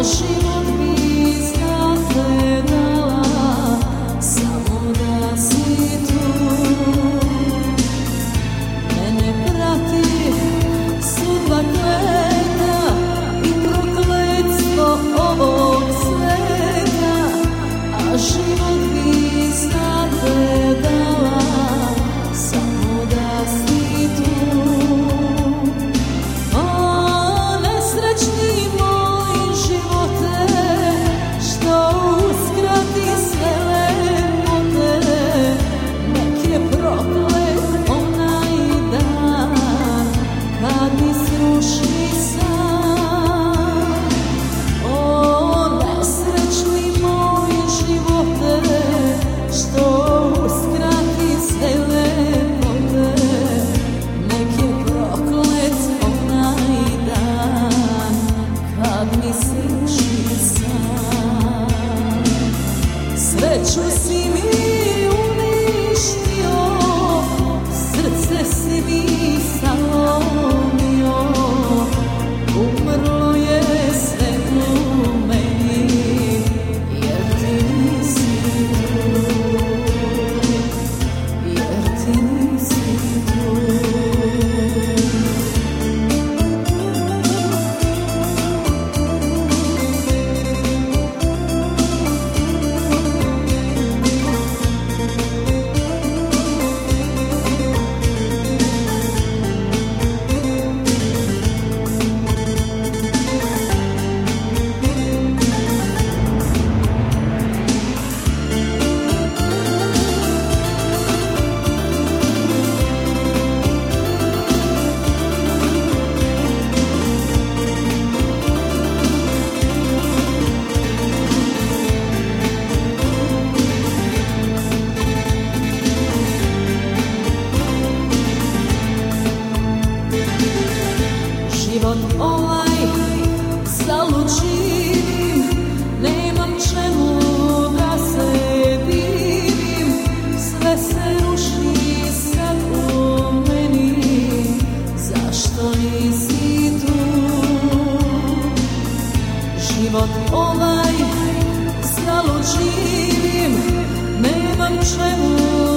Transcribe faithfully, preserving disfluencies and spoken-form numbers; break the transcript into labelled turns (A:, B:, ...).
A: život bi za te dala, samo da si tu. Mene prati sudba kleta i prokletstvo ovog sveta, a život bi za te dala, samo da si tu. O, nesrećni moj živote, što uskrati sve lepote, nek je proklet onaj dan kad mi sruši san. O, nesrećni moj živote, što uskrati sve lepote, nek je proklet onaj dan kad mi sruši san. Sreću si mi uništio, srce si mi salomio, umrlo je sve u meni, jer ti nisi tu, jer ti nisi tu. Život ovaj zalud živim, nemam čemu da se divim, sve se ruši sad u meni, zašto nisi tu? Život ovaj zalud živim, nemam čemu